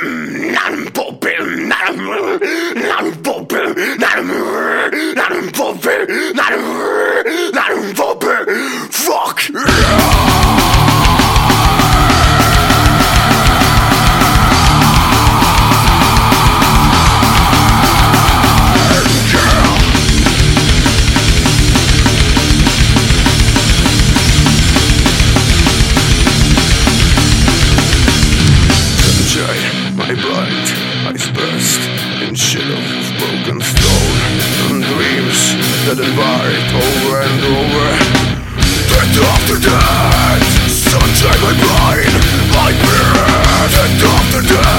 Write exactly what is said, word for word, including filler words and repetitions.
나는 뽑힐 나는 나는 뽑힐 나는 나는 뽑힐 나는 나는 뽑힐 fuck my blind eyes burst in shadow of broken stone and dreams that invite over and over. Death after death, sunshine my brain, I bear. Death after death.